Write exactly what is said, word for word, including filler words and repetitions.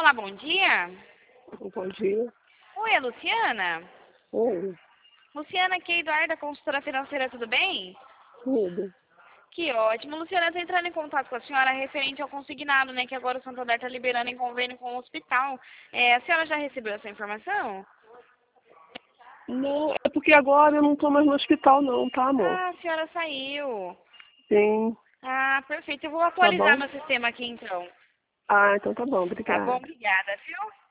Olá, bom dia. Bom dia. Oi, é Luciana? Oi, Luciana, aqui é Eduarda, consultora financeira, tudo bem? tudo. Que ótimo. Luciana, estou entrando em contato com a senhora referente ao consignado, né? Que agora o Santander está liberando em convênio com o hospital. É, a senhora já recebeu essa informação? Não, é porque agora eu não tô mais no hospital não, tá, amor? Ah, a senhora saiu. Sim, Ah, perfeito. Eu vou tá atualizar bom? meu sistema aqui, então. Ah, então tá bom, Tá bom? obrigada. Obrigada, viu?